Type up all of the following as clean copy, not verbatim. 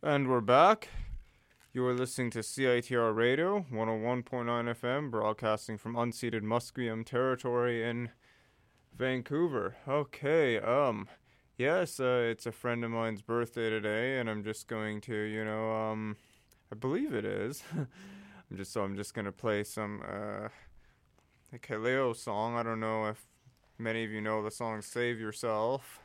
And we're back. You are listening to CITR Radio, 101.9 FM, broadcasting from unceded Musqueam territory in Vancouver. Okay, yes, it's a friend of mine's birthday today, and I'm just going to, I believe it is. I'm just gonna play some, a Kaleo song. I don't know if many of you know the song Save Yourself.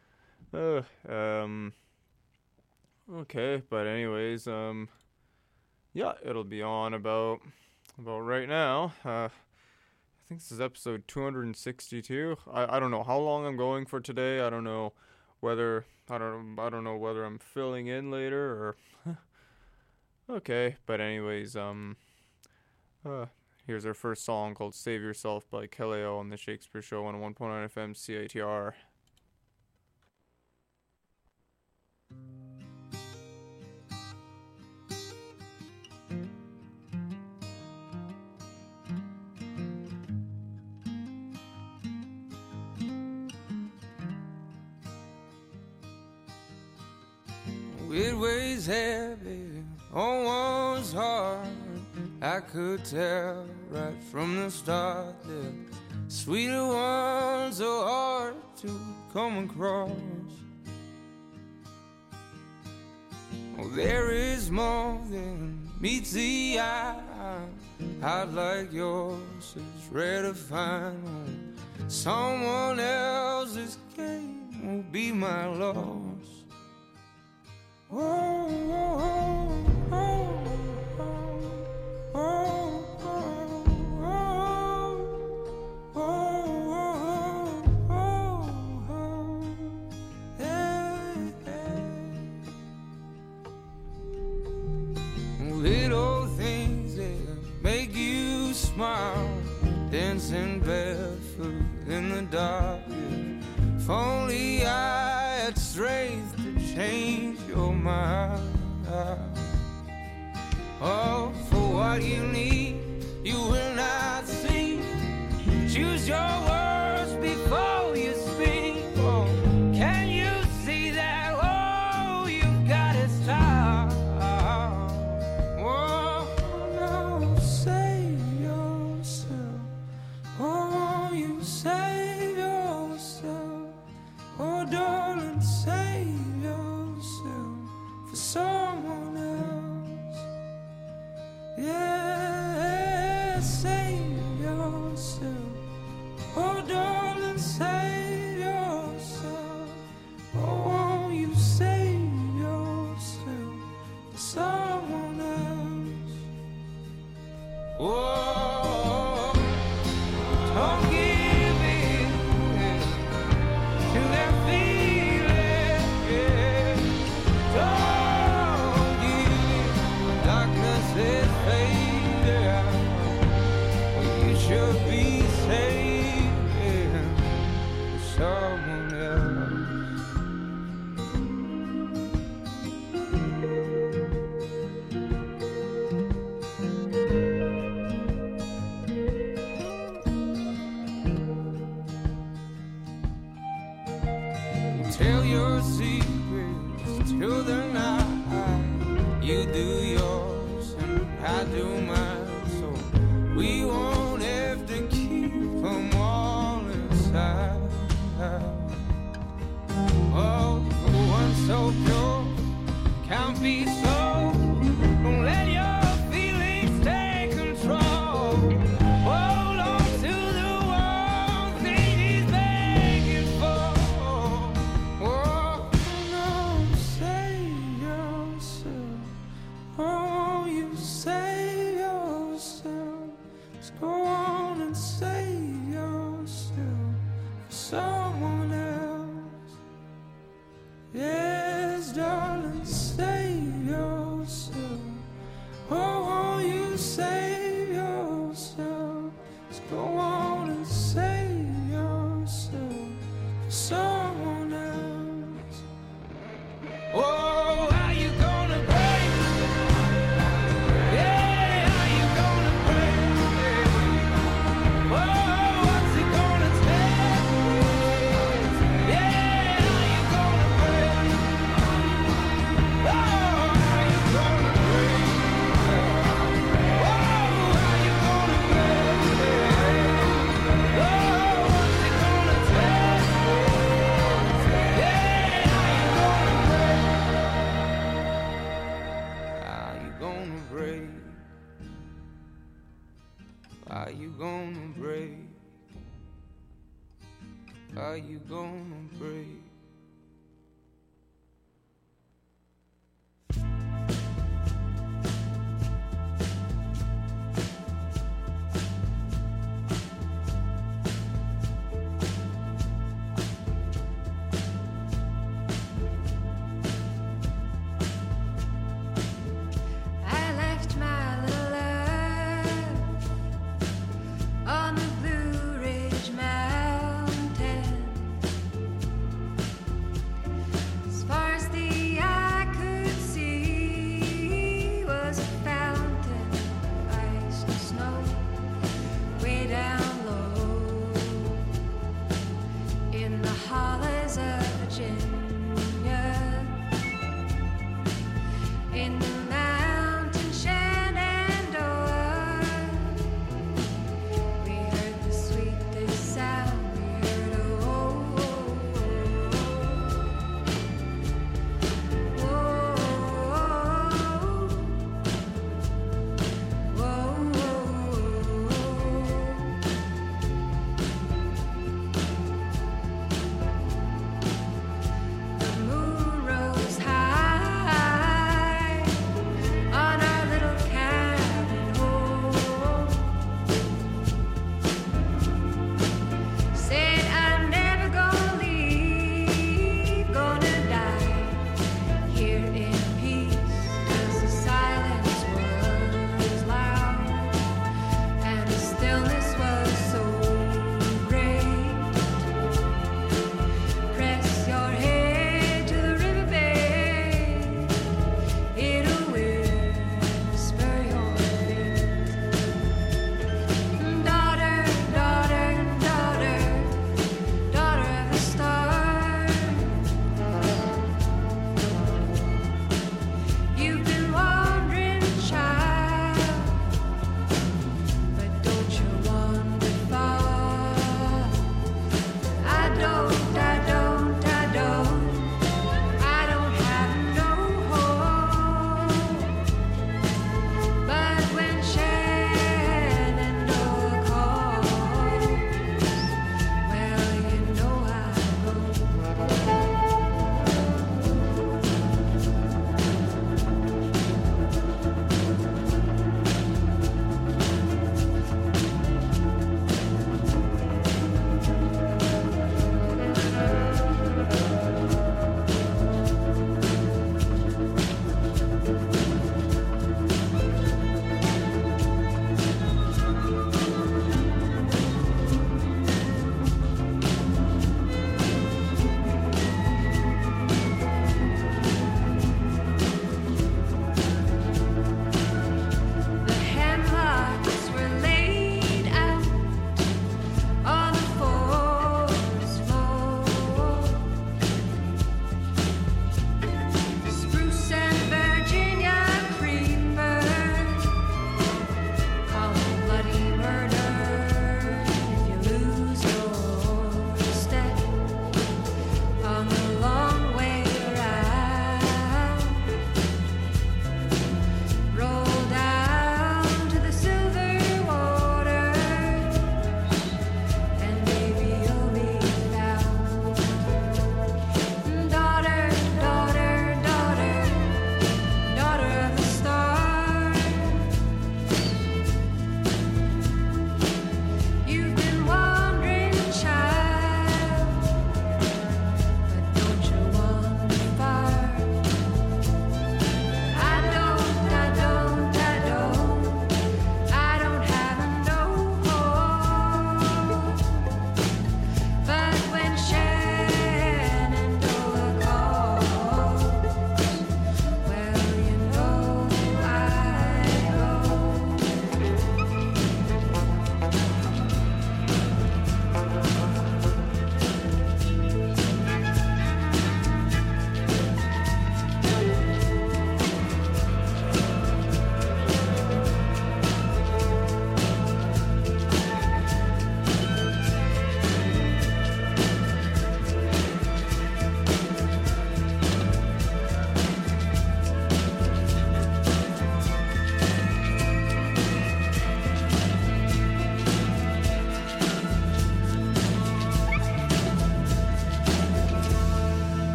Okay, but anyways, yeah, it'll be on about right now. I think this is episode 262. I don't know how long I'm going for today. I don't know whether I'm filling in later or okay, but anyways, here's our first song called Save Yourself by Kaleo on the Shakespeare Show on 1.9 FM CITR. It weighs heavy on one's heart. I could tell right from the start that sweeter ones are hard to come across. Oh, there is more than meets the eye. I'd like yours is rare to find. Someone else's game will be my loss. Oh, oh, oh, oh, oh, oh, oh, oh, hey, hey. Little things that make you smile, dancing barefoot in the dark. If only I had strength to change your mind. Oh, for what you need, you will not see. Choose your words before you speak. Oh, can you see that? Oh, you've got to stop. Oh, no, save yourself. Oh, you save yourself. Oh, darling, save yourself for someone else. Yeah, save yourself. Oh, darling, save yourself. Oh, won't you save yourself for someone else? Whoa, don't give in to that feeling. Don't give in. Darkness is fading. You should be saving someone else. Tell your secrets till the night. You do yours and I do mine, so we won't have to keep them all inside. Oh, one so pure can't be so. Don't let your feelings take control. Hold on to the one thing he's begging for. Oh, no, save yourself. Oh, you save yourself. Just go on and save yourself for someone else. Yes, darling, save yourself. Oh, you save yourself. Just go on and save yourself for someone else. Oh, how you gonna break? Yeah, how you gonna break? Oh, what's it gonna take? Yeah, how you gonna break? Oh, Are you gonna break? Are you gonna break?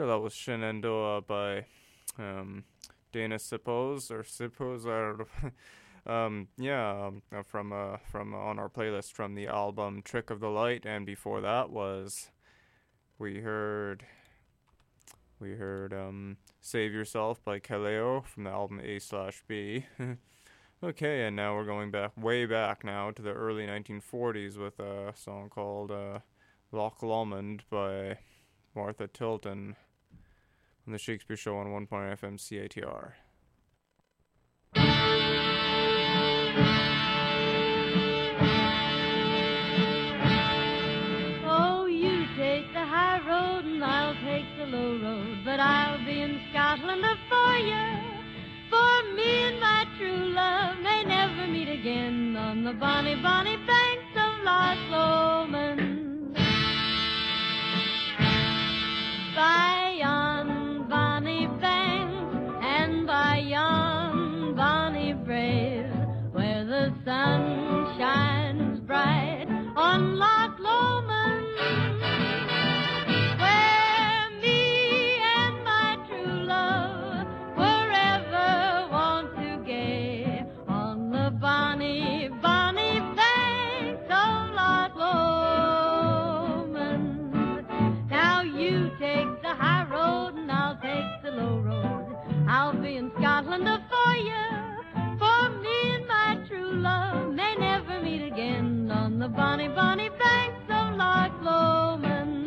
Yeah, that was Shenandoah by Dana Sippos or Sippos. I don't know. From on our playlist from the album Trick of the Light, and before that we heard Save Yourself by Kaleo from the album A/B. Okay, and now we're going way back now to the early 1940s with a song called Loch Lomond by Martha Tilton on the Shakespeare Show on 1.9 FM CITR. Oh, you take the high road and I'll take the low road, but I'll be in Scotland for you. For me and my true love may never meet again on the bonny, bonny banks of Loch Lomond. By yon bonny banks and by yon bonny braes, where the sun shines bright on Loch Lomond, where me and my true love forever want to gay on the bonny, bonny banks of Loch Lomond. Now you take the high road and I'll take the low road. I'll be in Scotland for you. For me and my true love may never meet again on the bonny, bonny banks of Loch Lomond.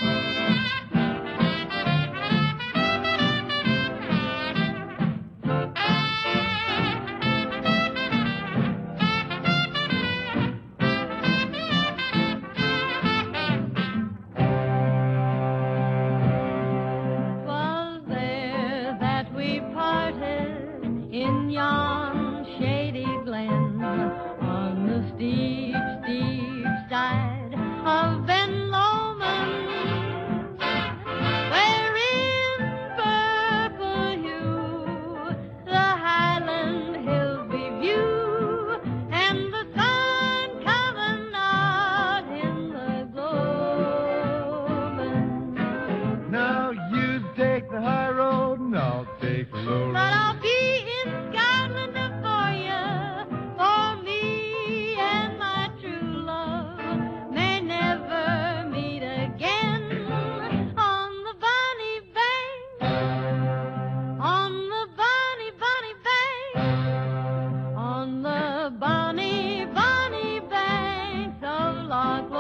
Was there that we parted in yon shady glen on the steep, steep side of Ben Lomond, where in purple hue the Highland hills we view, and the sun coming out in the gloaming. Now you take the high road and I'll take the low road. But I'll be in Scotland for you. For me and my true love may never meet again on the bonny bank, on the bonny, bonny bank, on the bonny, bonny banks of Loch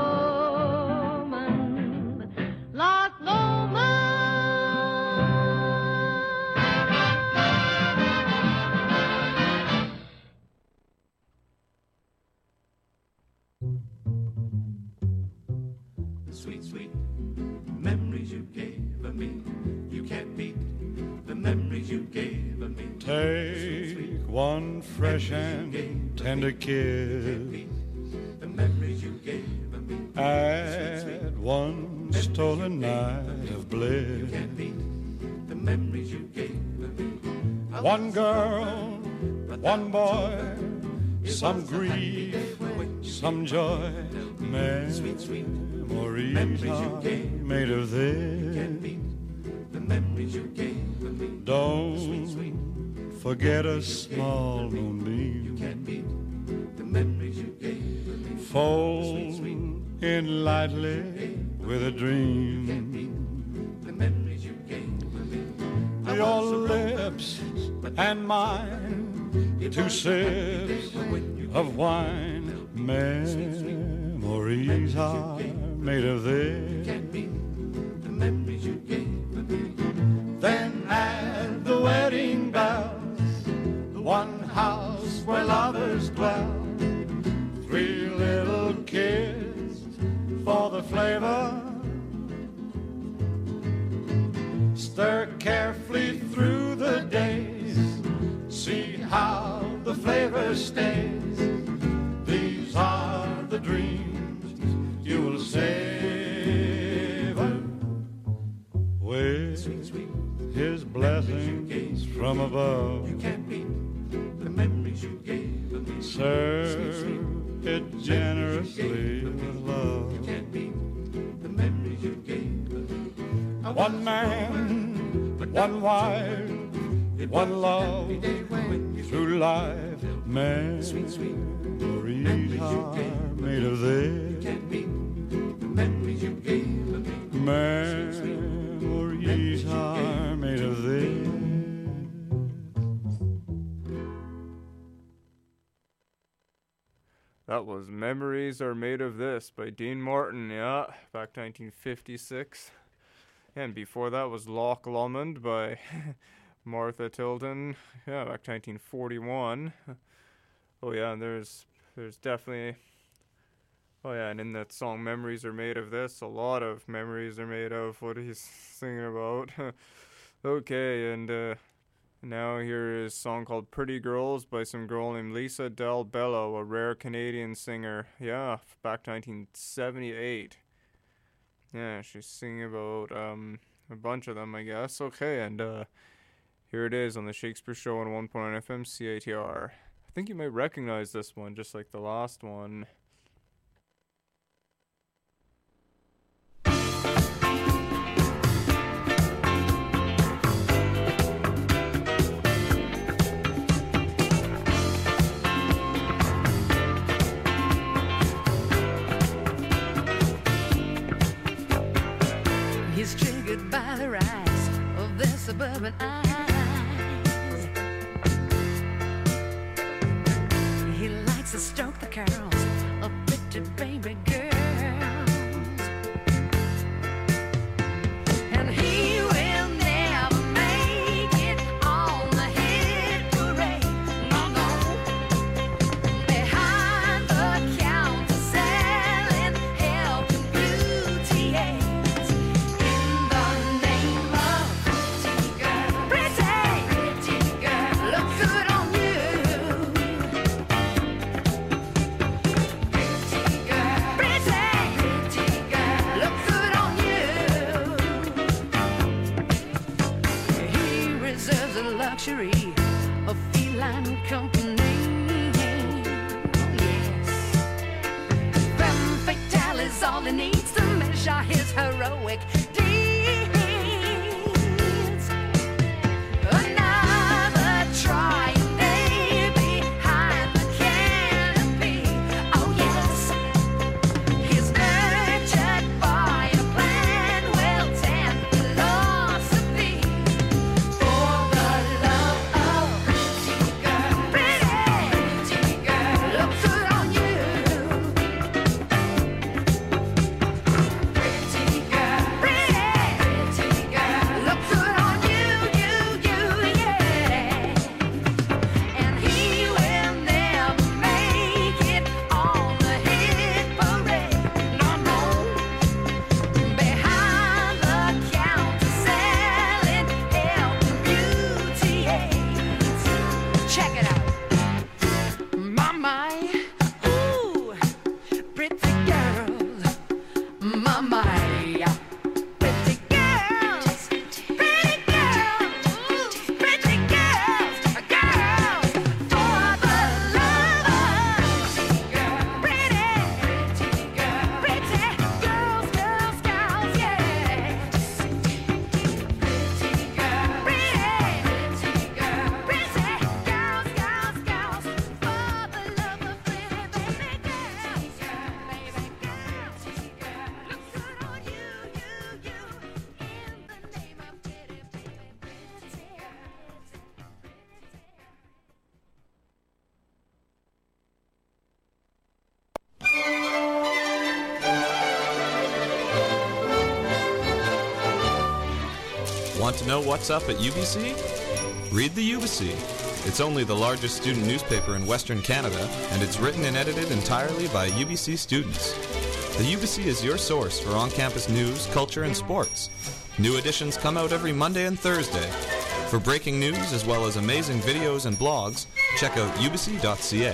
Lomond, Loch Lomond. The sweet, sweet memories you gave me. You can't beat the memories you gave me. Take one fresh and tender kiss The memories you gave me. at one stolen night of bliss. Can't beat the memories you gave me. One girl, one boy, some grief, some joy, memories are made of this. The memories you gave me. Don't forget a small moonbeam. The memories you gave me. Fold in lightly with a dream. The memories you gave me. Your lips and mine, two sips of wine. Memories are made of this. The memories you gave me. Then at the wedding bells, the one house where lovers dwell, three little kids for the flavor. Stir carefully through the days, see how the flavor stays. These are the dreams you will savor with his blessings from above. The memories you gave me. Serve it generously with love. The memories you gave me. One man, one wife, one love through life. Memories are made of this. Memories are made of this. That was Memories Are Made of This by Dean Martin, yeah, back 1956. And before that was Loch Lomond by Martha Tilton, yeah, back 1941. Oh yeah, and there's definitely, oh yeah, and in that song Memories Are Made of This, a lot of memories are made of what he's singing about. Okay, and now here is a song called Pretty Girls by some girl named Lisa Del Bello, a rare Canadian singer. Yeah, back 1978. Yeah, she's singing about a bunch of them, I guess. Okay, and here it is on the Shakespeare Show on 1.9 FM CITR. I think you might recognize this one, just like the last one. He's triggered by the rise of their suburban eyes. He likes to stroke the curls of pretty baby girls. And he will never make it on the hit parade. No, no. Behind the counter selling helping beauty aids. Luxury of feline company. Yes, femme fatale is all he needs to measure his heroic deeds. Another trying day behind the canopy. Oh yes, he's nurtured by a plan, wealth and philosophy. Want to know what's up at UBC? Read the UBC. It's only the largest student newspaper in Western Canada, and it's written and edited entirely by UBC students. The UBC is your source for on-campus news, culture, and sports. New editions come out every Monday and Thursday. For breaking news as well as amazing videos and blogs, check out ubc.ca.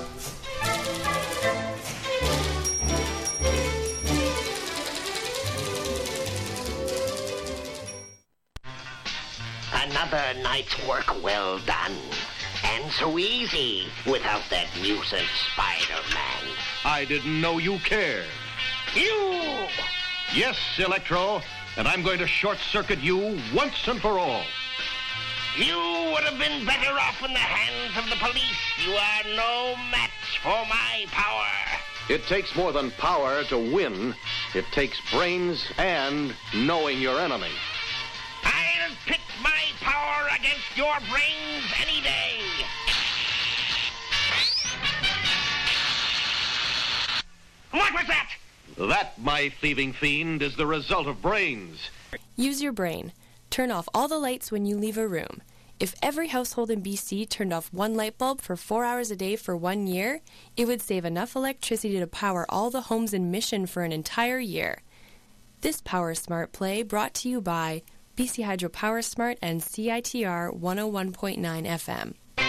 Another night's work well done. And so easy without that nuisance Spider-Man. I didn't know you cared. You! Yes, Electro. and I'm going to short-circuit you once and for all. You would have been better off in the hands of the police. You are no match for my power. It takes more than power to win. It takes brains and knowing your enemy. I'll pit my power against your brains any day. What was that? That, my thieving fiend, is the result of brains. Use your brain. Turn off all the lights when you leave a room. If every household in BC turned off one light bulb for 4 hours a day for 1 year, it would save enough electricity to power all the homes in Mission for an entire year. This Power Smart play brought to you by BC Hydro Power Smart and CITR 101.9 FM.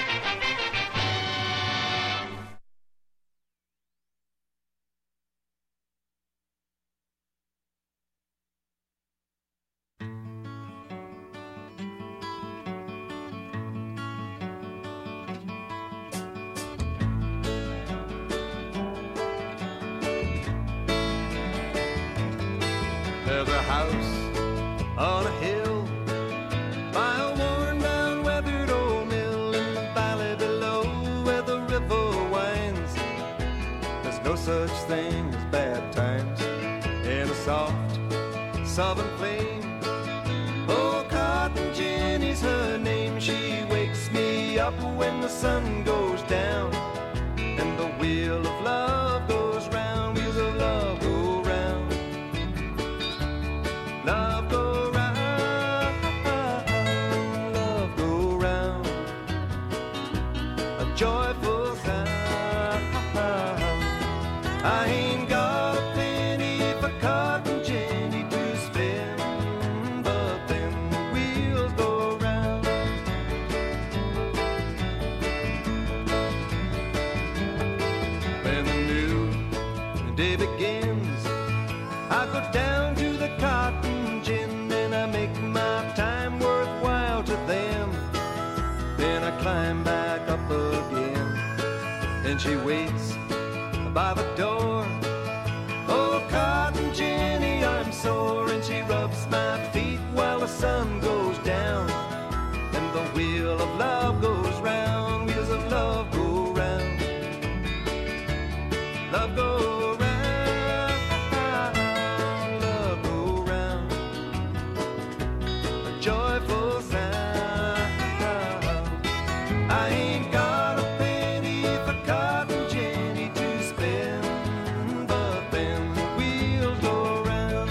There's a house on a hill by a worn-down, weathered old mill in the valley below where the river winds. There's no such thing as bad times in a soft southern flame. Oh, Cotton Jenny's her name. She wakes me up when the sun goes down and the wheel of love goes round. Wheels of love go round. Love go round, love go round, a joyful sound. I ain't got a penny for Cotton Jenny to spend, but then the wheels go round. When the new day begins, I go down to the Cotton Gin and I make my time worthwhile to them. Then I climb back up again and she waits by the door. Oh, Cotton Jenny, I'm sore, and she rubs my feet while the sun goes down and the wheel of love goes round. Wheels of love go round. Love go round. Love go round. A joyful sound. I ain't got a penny for Cotton Jenny to spend, but then the wheels go round.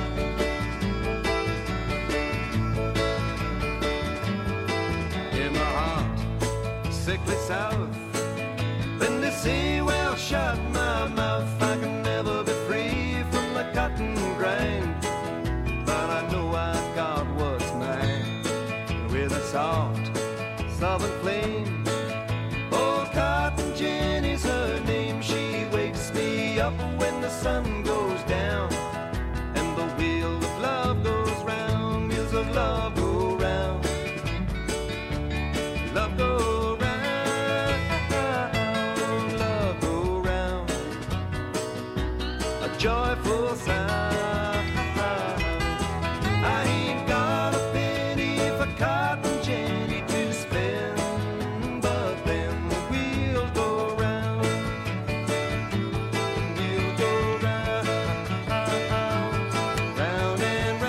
In the hot, sickly south, then they say, well, shut my mouth. I can never be free from the cotton grind, but I know I've got what's mine. With a soft southern flame, oh, Cotton Jenny's her name. She wakes me up when the sun goes down and the wheel of love goes round. Wheels of love go round. Love go round. Love go round. A joyful sound. I ain't got a penny for Cotton Jenny to spend, but then the wheels go round. Wheels go round, round and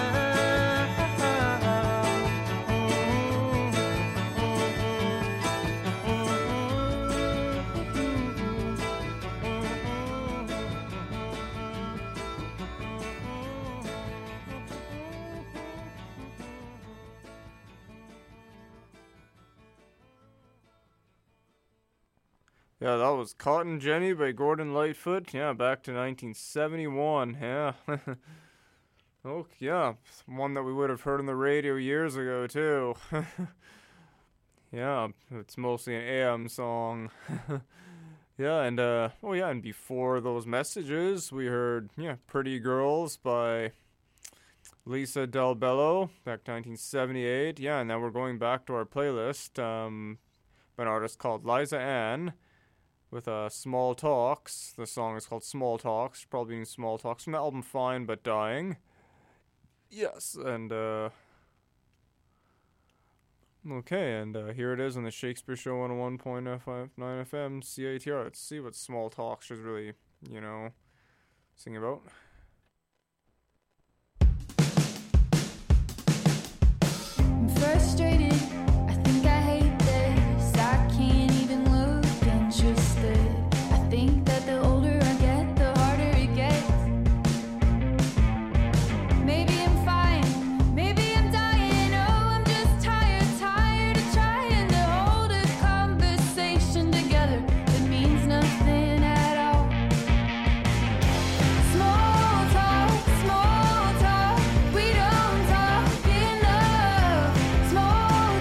Yeah, that was Cotton Jenny by Gordon Lightfoot. Yeah, back to 1971. Yeah. Oh, yeah. One that we would have heard on the radio years ago, too. Yeah, it's mostly an AM song. Yeah, and, oh yeah, and before those messages, we heard, yeah, Pretty Girls by Lisa Del Bello, back 1978. Yeah, and now we're going back to our playlist, by an artist called Liza Ann, with Small Talks. The song is called Small Talks, probably means Small Talks, from the album Fine But Dying. Yes, and okay, and here it is on the Shakespeare Show 101.9 FM CITR. Let's see what Small Talk should really, sing about. I'm frustrated, I think I hate this. I can't even look interested. I think that the older I get, the harder it gets. Maybe I'm fine, maybe I'm dying. Oh, I'm just tired of trying to hold a conversation together that means nothing at all. Small talk, we don't talk enough. Small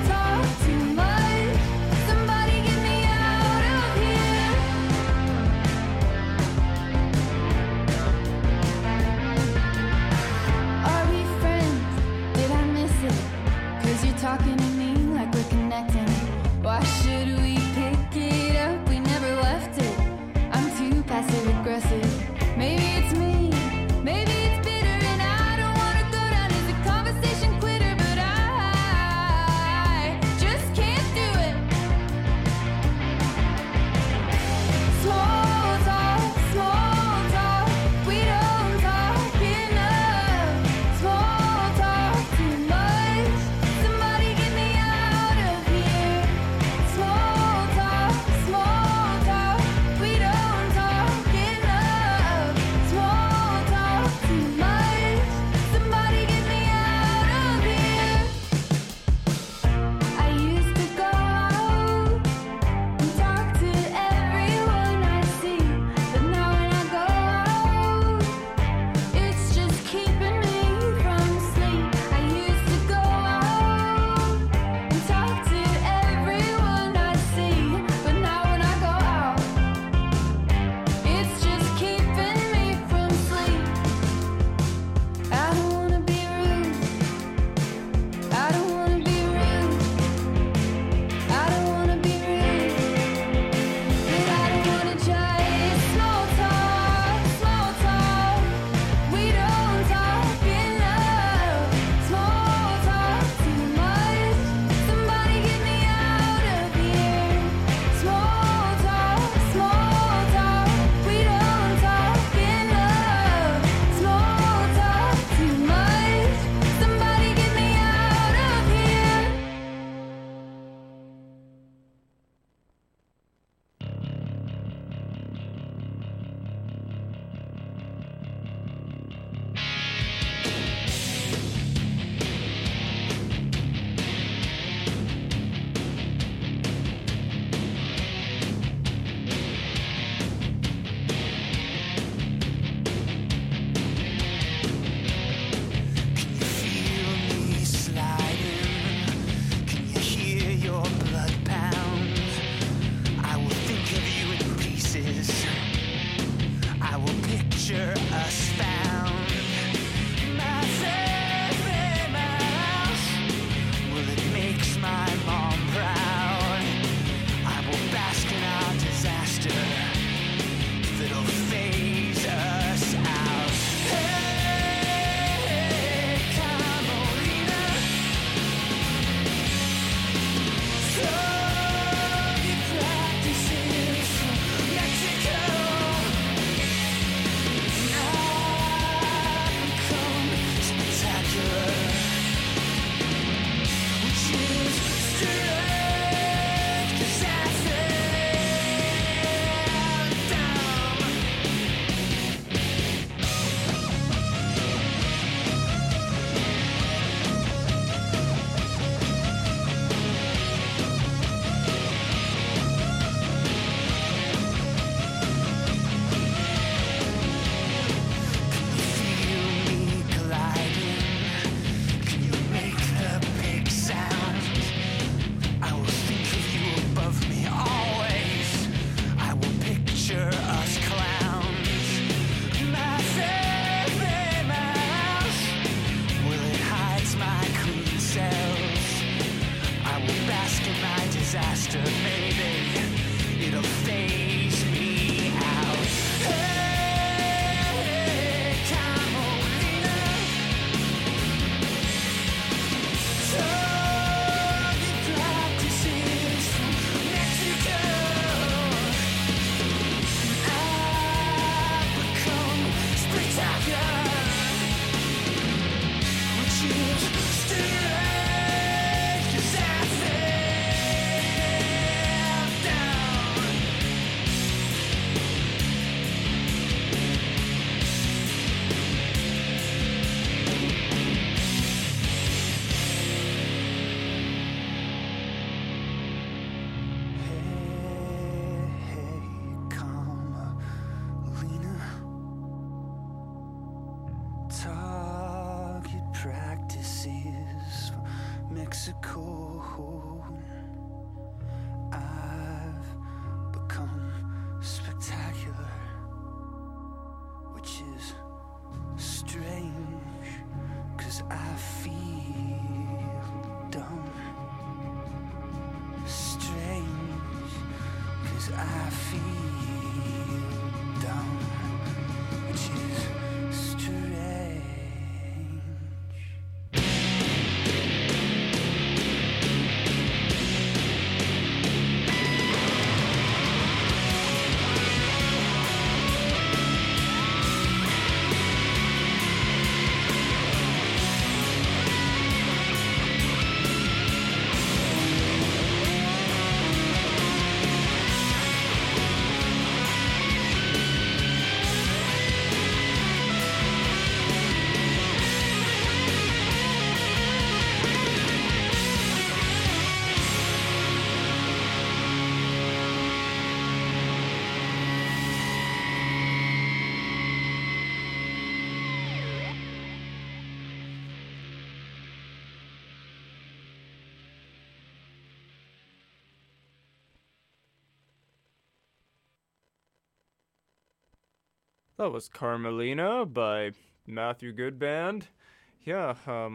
target practices for Mexico. I've become spectacular, which is strange, 'cause I feel dumb. Strange, 'cause I feel dumb, which is strange. That was Carmelina by Matthew Good Band. Yeah,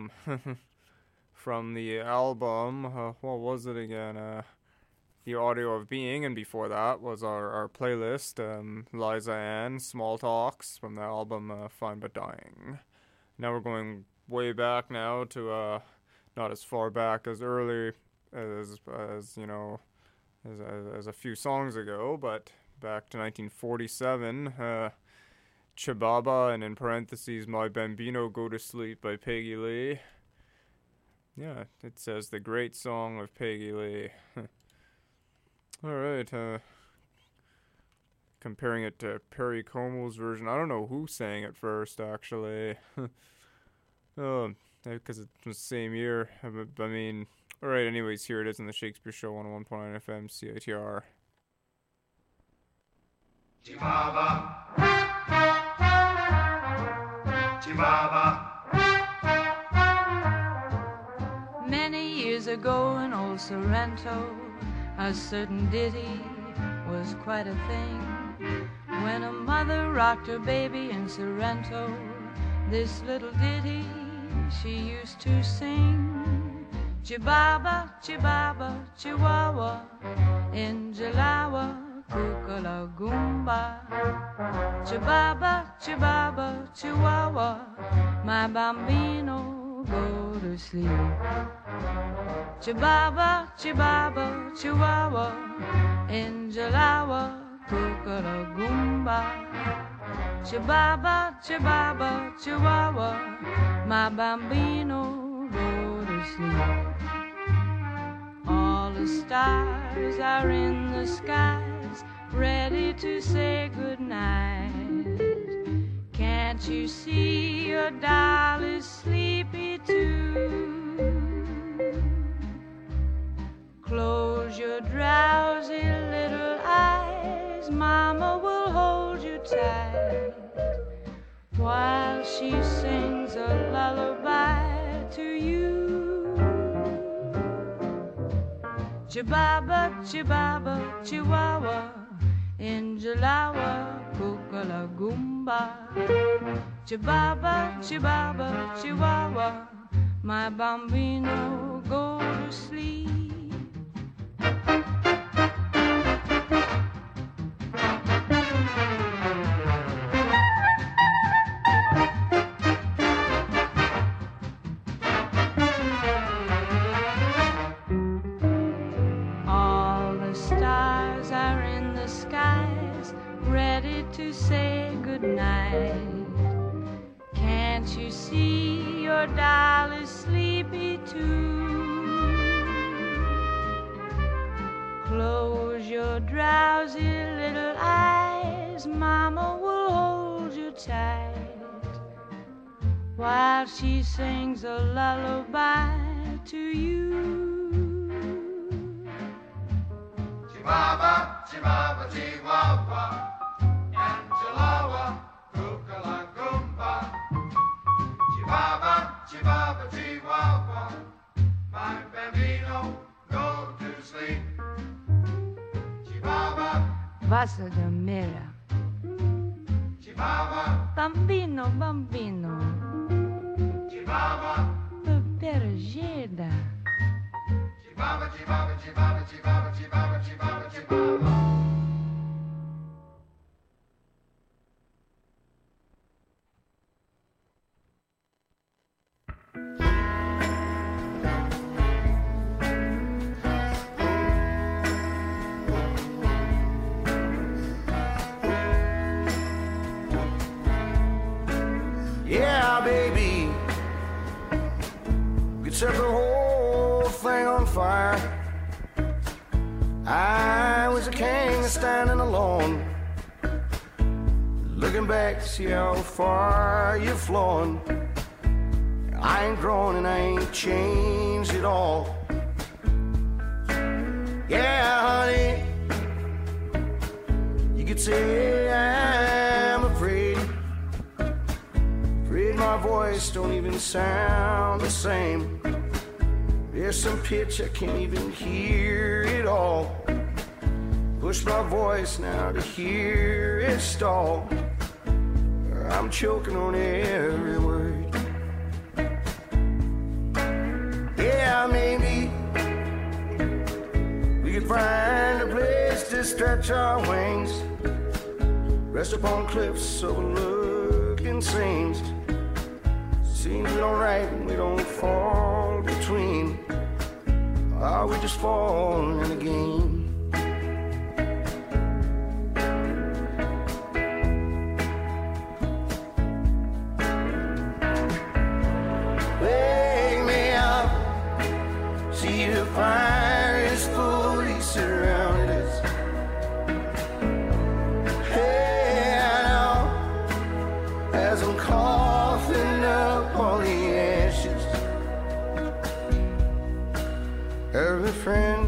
from the album, what was it again? The Audio of Being, and before that was our playlist, Liza Ann, Small Talks, from the album Fine But Dying. Now we're going way back now to, not as far back as early as you know, as a few songs ago, but back to 1947, Chibaba, and in parentheses, My Bambino Go to Sleep by Peggy Lee. Yeah, it says the great song of Peggy Lee. Alright, comparing it to Perry Como's version. I don't know who sang it first, actually. Oh, because it was the same year. I mean, alright, anyways, here it is in the Shakespeare Show, 101.9 FM, CITR. Chibaba. Chibaba. Many years ago in old Sorrento, a certain ditty was quite a thing. When a mother rocked her baby in Sorrento, this little ditty she used to sing. Chibaba, chibaba, chihuahua, in Jalawa, kukala goomba. Chibaba, chibaba, chihuahua, my bambino, go to sleep. Chibaba, chibaba, chihuahua, in Jalawa, kukala goomba. Chibaba, chibaba, chihuahua, my bambino, go to sleep. All the stars are in the skies, ready to say goodnight. Can't you see your doll is sleepy too? Close your drowsy little eyes, Mama will hold you tight while she sings a lullaby to you. Chibaba, chibaba, chihuahua, in Jalawa, kukala goomba. Chibaba, chibaba, chihuahua, my bambino, go to sleep. All the stars are in the skies, ready to say goodnight. Can't you see your doll is sleepy too? Close your drowsy little eyes, Mama will hold you tight while she sings a lullaby to you. Chibaba, chibaba, chihuahua, and Jalawa, kukala goomba. Vasodamera. Bambino, bambino. Pergeda. Yeah, baby, we could set the whole thing on fire. I was a king standing alone, looking back to see how far you've flown. I ain't grown and I ain't changed at all. Yeah, honey, you could say I'm afraid. Afraid my voice don't even sound the same. There's some pitch I can't even hear it all. Push my voice now to hear it stall. I'm choking on every word. Yeah, maybe we could find a place to stretch our wings, rest upon cliffs overlooking scenes. Seems we don't write and we don't fall between. Are we just falling in a game? Wake me up, see the fire is fully surrounded us. Hey, I know, as I'm coughing up all the ashes, every friend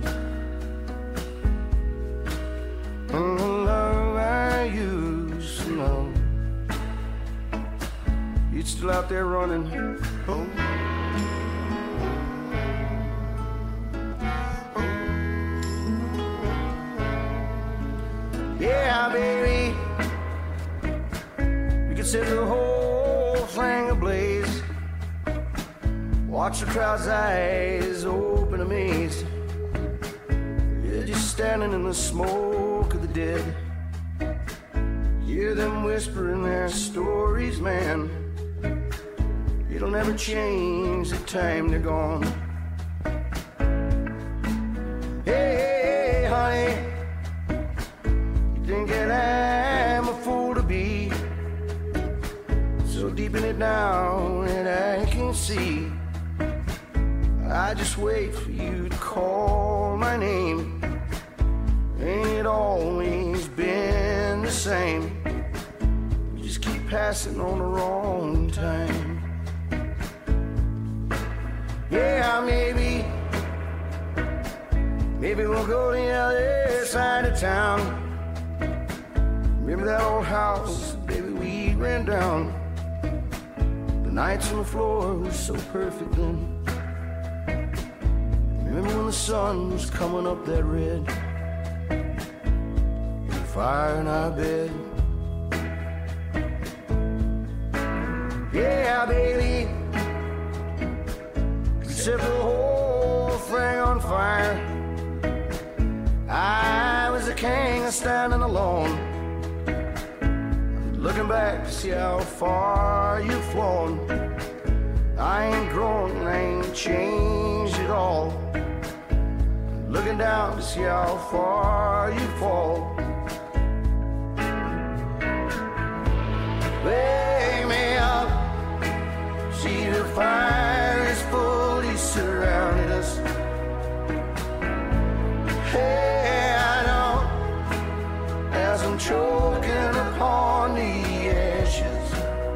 and the love I used to know, it's still out there running. Oh. Yeah, baby, we could set the whole thing ablaze. Watch the crowd's eyes open amazed. You're just standing in the smoke of the dead. Hear them whispering their stories, man. It'll never change the time they're gone. Hey, honey, you think that I'm a fool to be so deep in it now that I can see. I just wait for you to call my name. Ain't it always been the same? We just keep passing on the wrong time. Yeah, maybe we'll go to the other side of town. Remember that old house, baby, we ran down. The nights on the floor were so perfect then. Remember when the sun was coming up that red, and the fire in our bed. Yeah, baby, we set the whole thing on fire. I was the king standing alone, looking back to see how far you've flown. I ain't grown and I ain't changed at all. Looking down to see how far you fall. Wake me up, see the fire is fully surrounded us. Hey, I know, as I'm choking upon the ashes,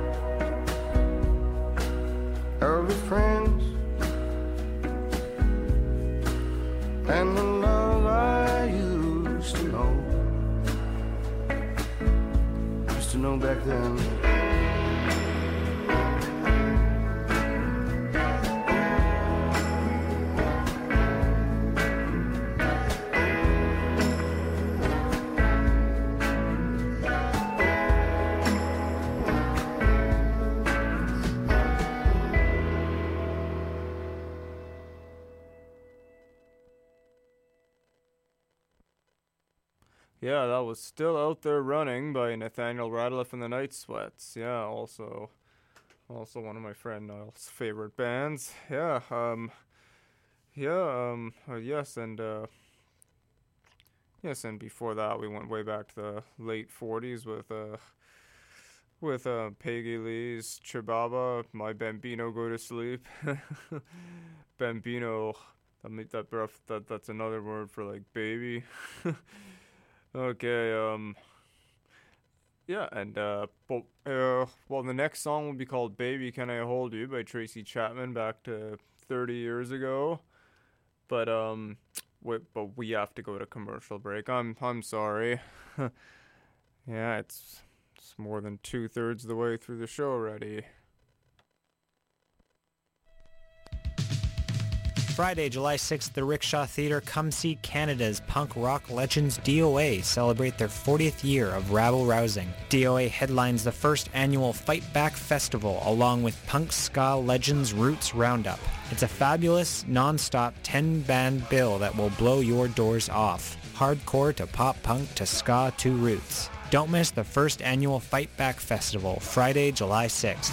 early friends and the love I used to know back then. Yeah, that was Still Out There Running by Nathaniel Rateliff and the Night Sweats. Yeah, also one of my friend Niall's favorite bands. Yes, and before that we went way back to the late 40s with Peggy Lee's Chibaba, My Bambino Go to Sleep. Bambino, that's another word for like baby. Okay, the next song will be called Baby Can I Hold You by Tracy Chapman, back to 30 years ago. But we have to go to commercial break. I'm sorry. Yeah, it's more than 2/3 of the way through the show already. Friday, July 6th, the Rickshaw Theatre. Come see Canada's punk rock legends DOA celebrate their 40th year of rabble-rousing. DOA headlines the first annual Fight Back Festival along with punk ska legends Roots Roundup. It's a fabulous, non-stop 10-band bill that will blow your doors off. Hardcore to pop punk to ska to Roots. Don't miss the first annual Fight Back Festival, Friday, July 6th.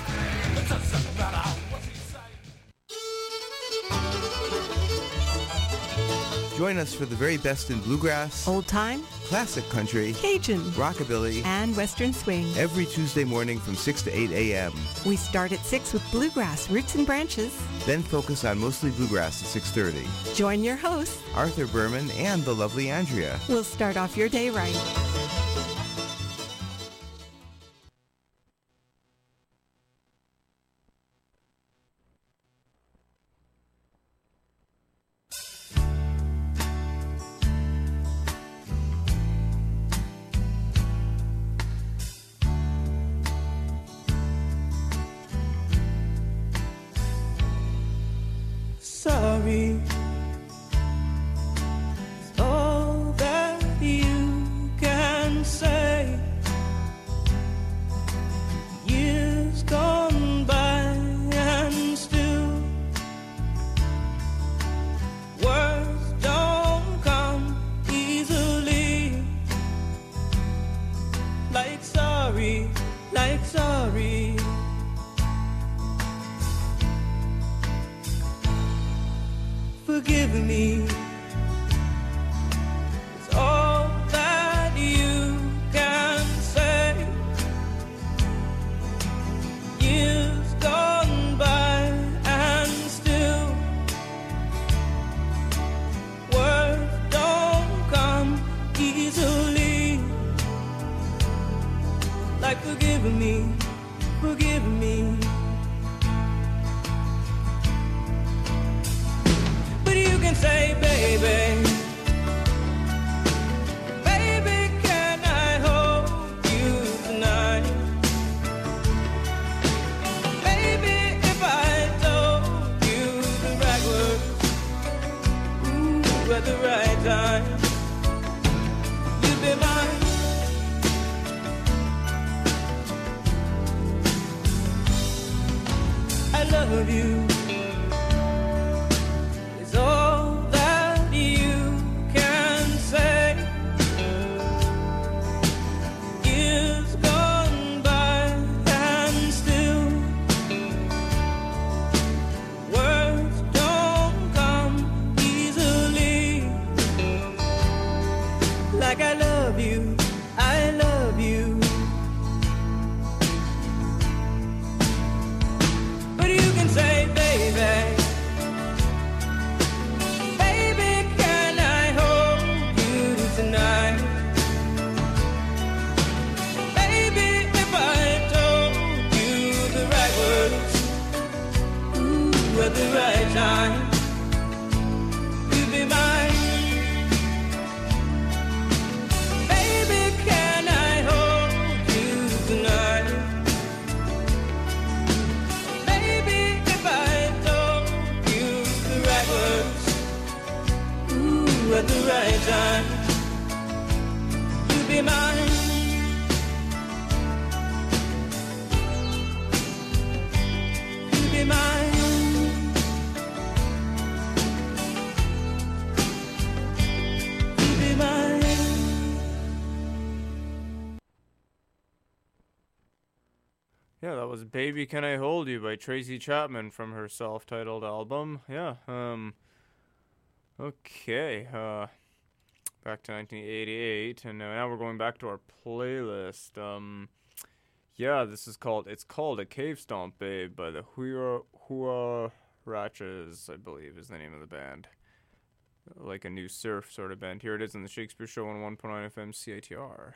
Join us for the very best in bluegrass, old time, classic country, Cajun, rockabilly, and western swing. Every Tuesday morning from 6 to 8 a.m. We start at 6 with bluegrass, roots and branches. Then focus on mostly bluegrass at 6:30. Join your hosts, Arthur Berman and the lovely Andrea. We'll start off your day right. Sorry, it's all that you can say. Years gone by and still words don't come easily. Like sorry, like sorry. Forgive me, it's all that you can say. Years gone by and still words don't come easily. Like forgive me, forgive me. Say, baby, baby, can I hold you tonight? Baby, if I told you the right words, ooh, at the right time, you'd be mine. I love you. At the right time, you'll be mine. Baby, can I hold you tonight? Baby, if I told you the right words, ooh, at the right time, you'll be mine. You'll be mine. Yeah, that was Baby Can I Hold You by Tracy Chapman from her self-titled album. Yeah, okay, back to 1988, and now we're going back to our playlist. Yeah, it's called A Cave Stomp Babe by the Huaraches, I believe is the name of the band. Like a new surf sort of band. Here it is in the Shakespeare Show on 1.9 FM CITR.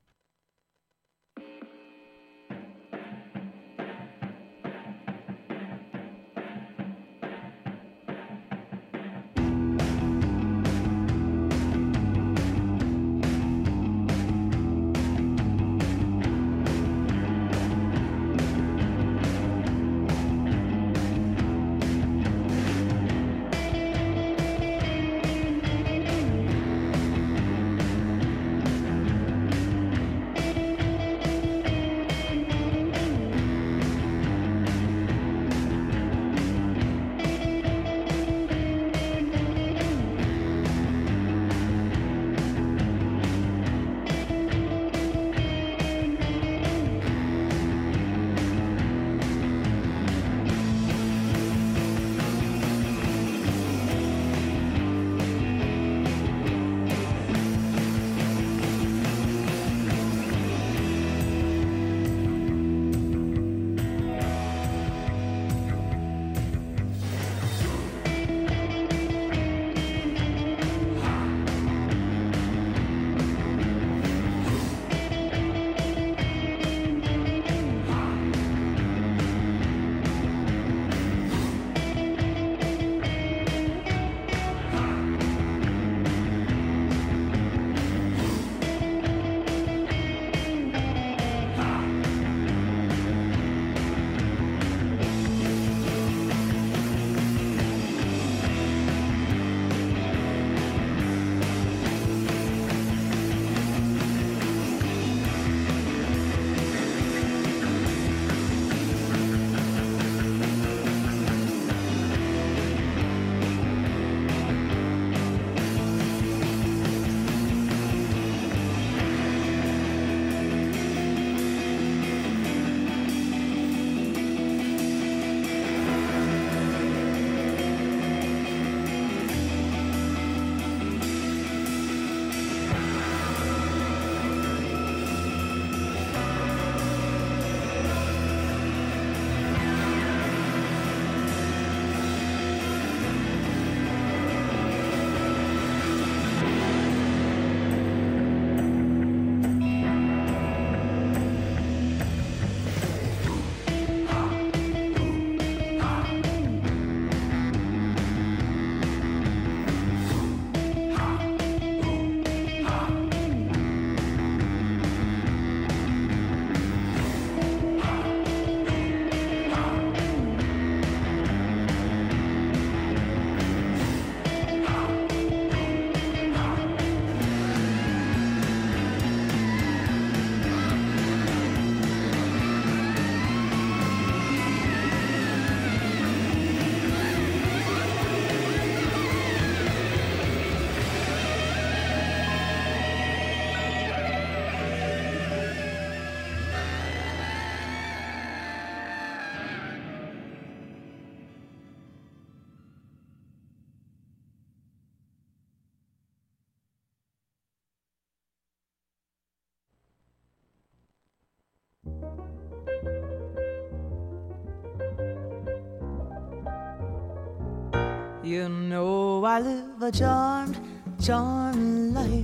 You know I live a charmed, charmed life.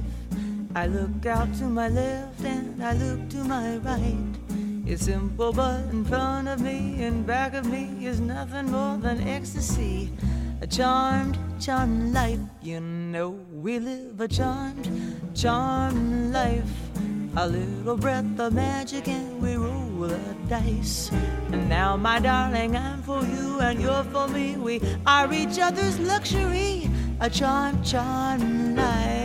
I look out to my left and I look to my right. It's simple, but in front of me and back of me is nothing more than ecstasy. A charmed, charmed life. You know we live a charmed, charmed life. A little breath of magic and we roll the dice. And now, my darling, I'm for you and you're for me. We are each other's luxury. A charmed, charmed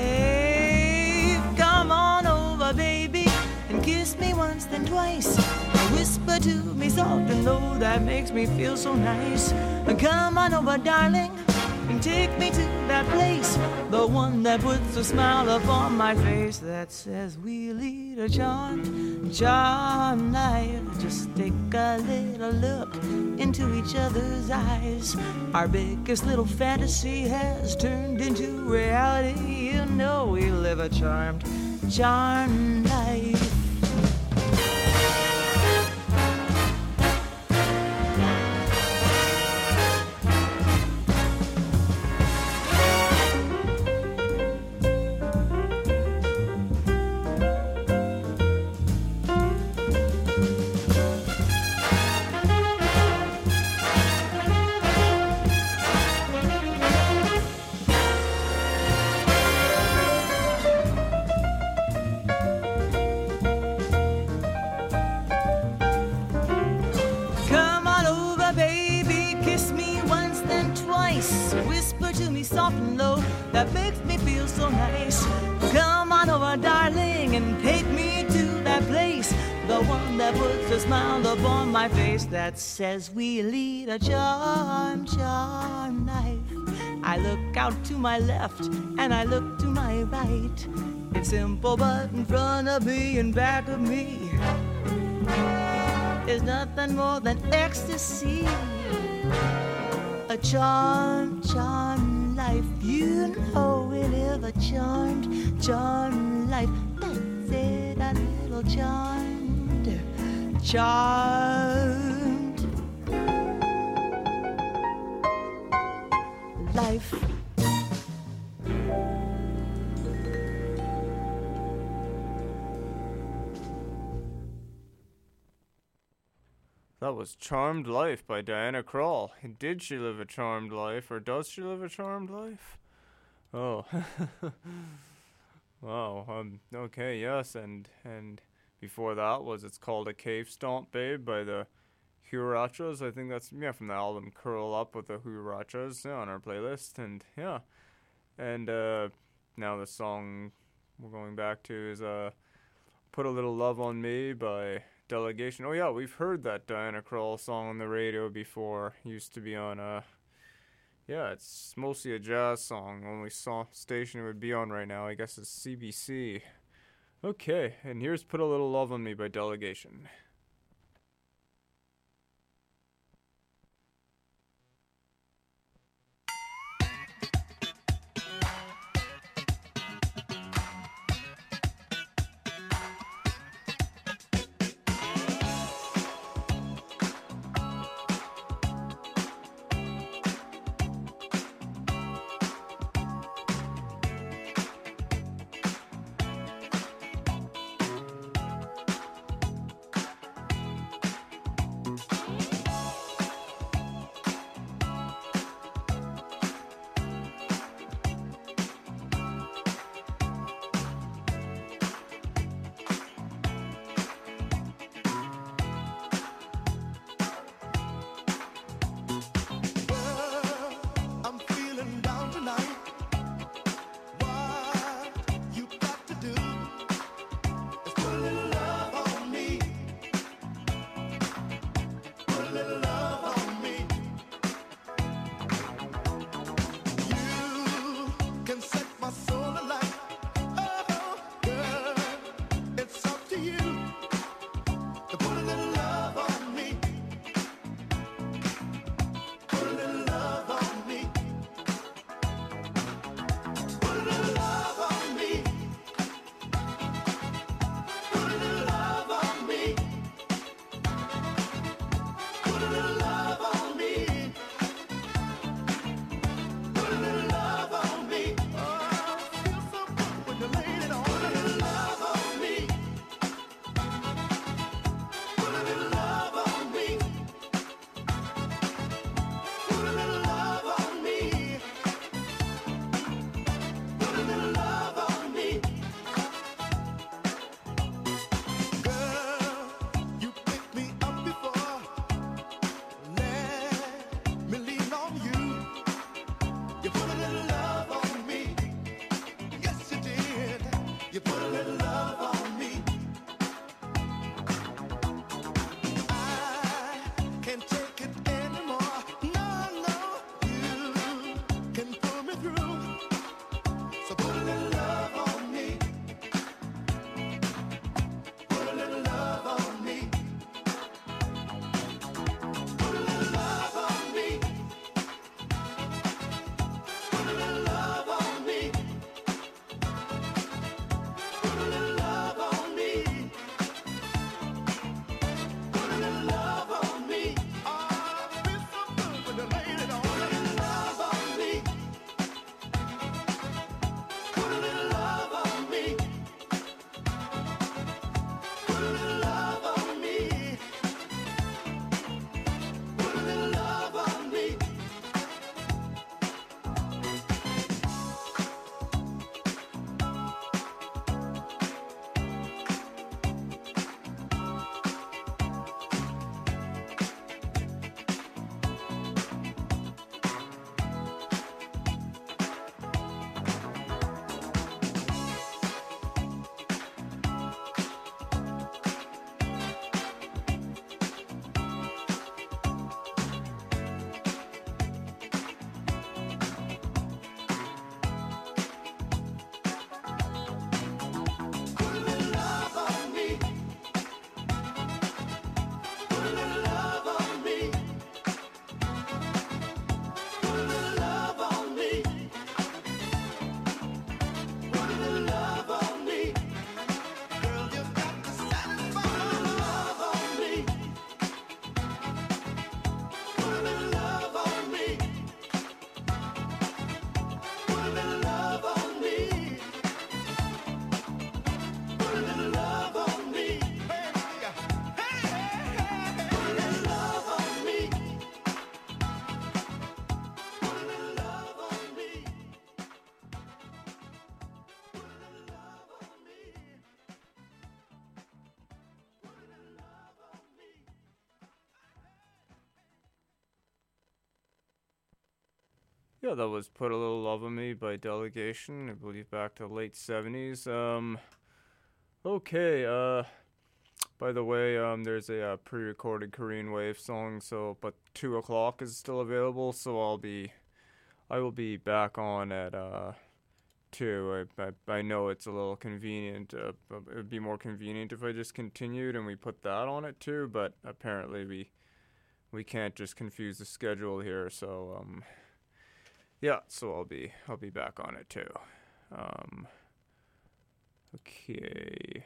life. Come on over, baby, and kiss me once, then twice. And whisper to me soft and low, that makes me feel so nice. And come on over, darling, and and take me to that place, the one that puts a smile upon my face, that says we lead a charmed life. Just take a little look into each other's eyes. Our biggest little fantasy has turned into reality. You know we live a charmed life. Whisper to me soft and low, that makes me feel so nice. Come on over, darling, and take me to that place, the one that puts a smile upon my face, that says we lead a charmed life. I look out to my left and I look to my right. It's simple, but in front of me and back of me is nothing more than ecstasy. A charmed life. You know we live a charmed life. That's it, a little charmed life. That was Charmed Life by Diana Krall. Did she live a charmed life, or does she live a charmed life? Oh. Wow. Okay, yes, and before that was It's Called a Cave Stomp Babe by the Huarachas. I think that's, from the album Curl Up with the Huarachas on our playlist, and now the song we're going back to is Put a Little Love on Me by Delegation. Oh yeah, we've heard that Diana Krall song on the radio before. Used to be on it's mostly a jazz song. Only station it would be on right now, I guess, is CBC. Okay, and here's Put a Little Love on Me by Delegation. Can't take it anymore. No, you can yeah, that was Put a Little Love on Me by Delegation, I believe back to the late 70s. Okay, by the way, there's a pre-recorded Korean Wave song, but 2 o'clock is still available, so I will be back on at 2. I know it's a little convenient. It would be more convenient if I just continued and we put that on at 2, but apparently we can't just confuse the schedule here. So yeah, so I'll be back on at 2. Okay.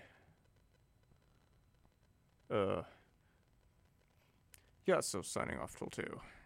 Yeah, so signing off till 2.